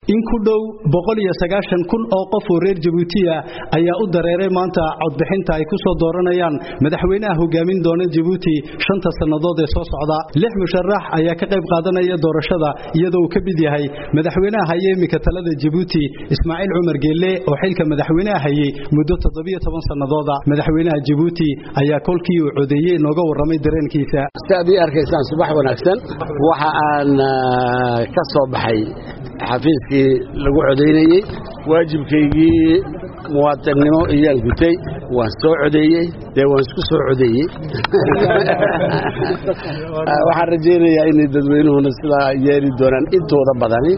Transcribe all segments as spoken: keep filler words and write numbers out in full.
in ku dhow boqol iyo sagaashan kun oo qof oo reer Djibouti ah ayaa u dareeray maanta codbixinta ay ku soo dooranayaan madaxweynaha hogaamin doona Djibouti shanta sanadood ee soo socda lix musharax ayaa ka qayb qaadanaya doorashada iyadoo uu ka mid yahay madaxweynaha hay'adda talada Djibouti Ismaaciil Cumar Geelle oo xilka madaxweynaha hayay muddo toddoba iyo toban sanadood madaxweynaha Djibouti ayaa kolkii uu codeeyay nooga waramay dareenkiisa saadii arkaysan subax wanaagsan waxa aan ka soo baxay xafiiskii lagu codeynayay waajibkaygii muwaadinimo iyaan gutay waan soo codeeyay dee waan isku soo codeeyay waxaan rajaynayaa in dadweynuhuna sidaa yeeri doonaan intooda badani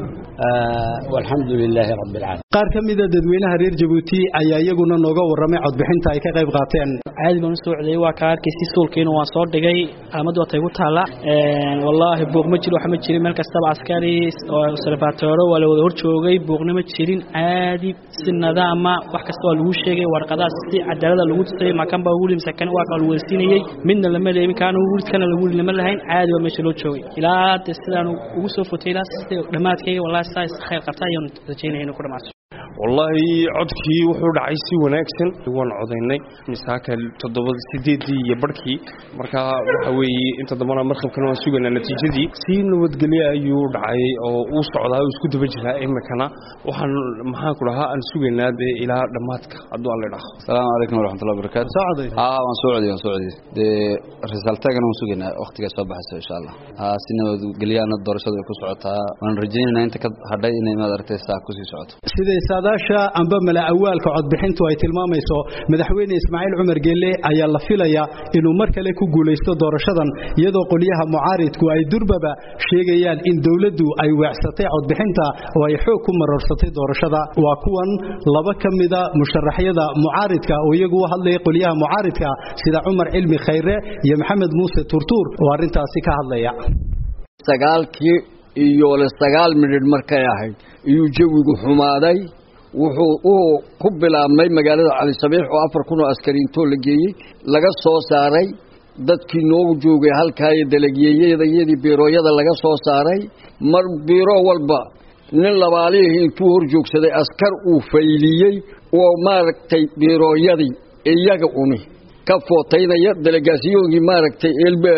والحمد لله رب العالمين qaar kamida dadweynaha reer Djibouti ayaa iyaguna nooga waramay codbixinta ay ka qayb qaateen caadi baan soo codeeyay waa ka arkaysi suulkeena waan soo dhigay calaamad watay ku taala een wallahi buuq ma jiro waxa ma jirin meel kasta askari oo salfaatooro wala wada hor joogay buuqna ma jirin caadi si nidaama wax kasta oo lagu sheegay warqadaas si cadaalad lagu tusay makan baa ugu limsakan waa kala weysinayay midna lama leeyin kaan ugu kana lagu lima lahayn caadi waa meesha loo joogay ilaa sidaan ugu soo foteeyay dhamaadkayga wallahi saas khayr qabtaayon rajaynayn ku dhamaas والله عدكي وحول عيسي وناكسن وان عضيني مساكا تضبط سيدي يبركي مركا وحوي انت ضمنا مرخب كانوا سوقنا النتيجة دي سين ودقلي ايو دعي او وصعدها وسكوت بجلها اي مكانا وحن محاكو لها ان سوقنا دي الى دماتك عدو الله راح السلام عليكم ورحمة الله وبركاته سعودي اه وان سعودي وان سعودي دي رسالتك انا وسوقنا وقتك صباح ان شاء الله ها سين ودقلي انا الدورشة دي كسعودها وان رجينا انت كهدي اني ما درتي ساعة كسي سعود سيدي saadaasha amba mala awaalka cod bixintu ay tilmaamayso madaxweyne Ismaaciil Cumar Geelle ayaa la filayaa inuu mar kale ku guuleysto doorashadan iyadoo qoliyaha mucaaridku ay durbaba sheegayaan in dawladdu ay waacsatay cod bixinta oo ay xoog ku mararsatay doorashada waa kuwan laba kamida musharaxyada mucaaridka oo iyagu hadlay qoliyaha mucaaridka sida Umar Cilmi Khayre iyo Maxamed Muuse Turtur oo arintaasi ka hadlaya sagaalkii iyo la sagaal minid markay ahayd iyo jawigu xumaaday wuxuu uu ku bilaabmay magaalada Cali Sabiix oo afar kun oo askari inta la geeyay laga soo saaray dadkii noogu joogay halka ay dalagyayadii biirooyada laga soo saaray mar biiro walba nin labaalihi intuu hor joogsaday askar uu fayliyay oo maaragtay biirooyadii iyaga uni ka footaynaya dalagaasiyoonkii maaragtay elba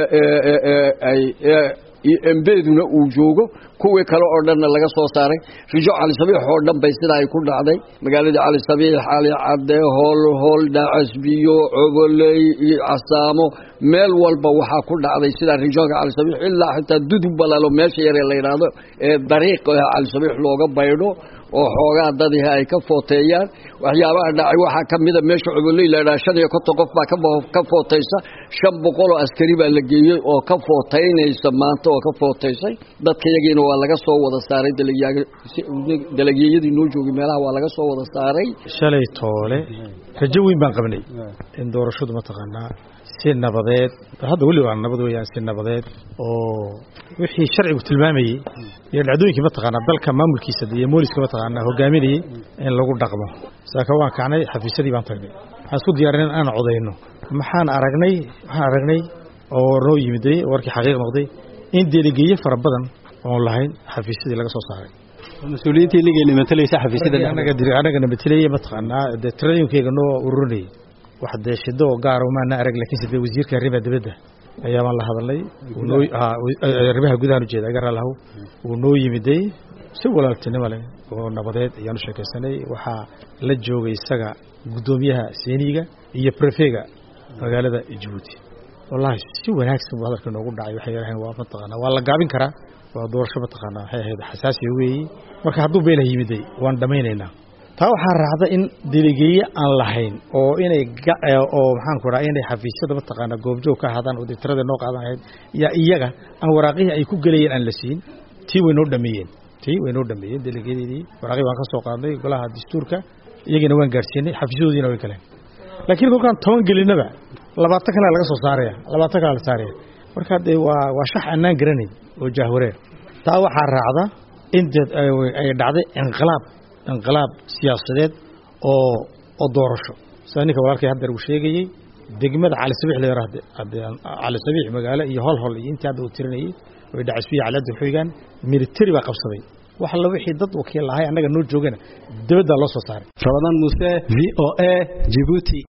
ay embeeduna uu joogo kuwii kale oo dhan laga soo saaray rijo Cali Sabiix oo dhan bay sida ay ku dhacday magaalada Cali Sabiix xali cadde hool hool daasbiyo obolay asaamo meel walba waxa ku dhacday sida rijo Cali Sabiix ilaa xitaa dudub balaalo meesha yar la yiraahdo ee dariiqa Cali Sabiix looga baydho oo xoogaa dadii ay ka footeeyaan waxyaabaha dhacay waxa kamida meesha obolay la dhaashanay ka qof baa ka ka footeysa shan boqol oo askari baa la geeyay oo ka footeynaysa maanta oo ka footeysay dadka yagiina waa laga soo wada saaray dalagyadii noo joogay meelaha waa laga soo wada saaray shalay toole rajo weyn baan qabnay in doorashadu ma taqaanaa si nabadeed hadda wali waa nabad weeyaan si nabadeed oo wixii sharcigu tilmaamayay iyo dhacdooyinkii ma taqaanaa dalka maamulkiisa iyo booliska ma taqaanaa hogaaminayay in lagu dhaqmo saaka waan kacnay xafiisadii baan tagnay waxaan isku diyaarinay aan codeyno maxaan aragnay waxaan aragnay oo noo yimiday warkii xaqiiq noqday in delegeeye fara badan oo lahayn xafiisadii laga soo saaray mas'uuliyiintii ligeena matalaysa xafiisadda anaga dir anaga nabadgeliyay ma taqaanaa de training-keega noo ururinay wax de shido gaar ah ma arag laakiin sidii wasiirka arrimaha dibadda ayaa la hadalay uu noo arrimaha gudaha u jeeday gaar lahaw uu noo yimiday si walaaltinimo leh oo nabadeed ayaan sheekaysanay waxa la joogay isaga gudoomiyaha Seeniga iyo prefega magaalada Djibouti wallahi si wanaagsan buu hadalka noogu dhacay waxa yaraaheen waa mataqaana waa la gaabin karaa waa doorasho mataqaana waxay ahayd xasaasi weey marka hadduu beel yimiday waan dhamaynaynaa taa waxa raacda in delegeeye aan lahayn oo inay oo maxaan ku raacay inay xafiisyada mataqaana goobjoog ka hadaan oo dictarada noo qaadanayd ya iyaga aan waraaqihii ay ku galayeen aan la siin tii way noo dhameeyeen tii way noo dhameeyeen delegeeyadii waraaqii waan ka soo qaadnay golaha dastuurka iyagana waan gaarsiinay xafiisyadoodiina way galeen laakiin kolkaan toban gelinaba labaatan kale laga soo saaraya labaatan kale la saaraya marka waa waa shax annaan garanay oo jahwareer taa waxa raacda in ay dhacday inqilaab inqilaab siyaasadeed oo oo doorasho saanika walaalkay hadda uu sheegayay degmada Cali Sabiix la yiraahdo Cali Sabiix magaalo iyo hol hol iyo inta uu tirinayay way dhacsbiye calada xoogan military ba qabsaday wax la wixii dad wakiil lahay annaga noo joogana dibadda loo soo saaray Ramadan Muuse V O A Djibouti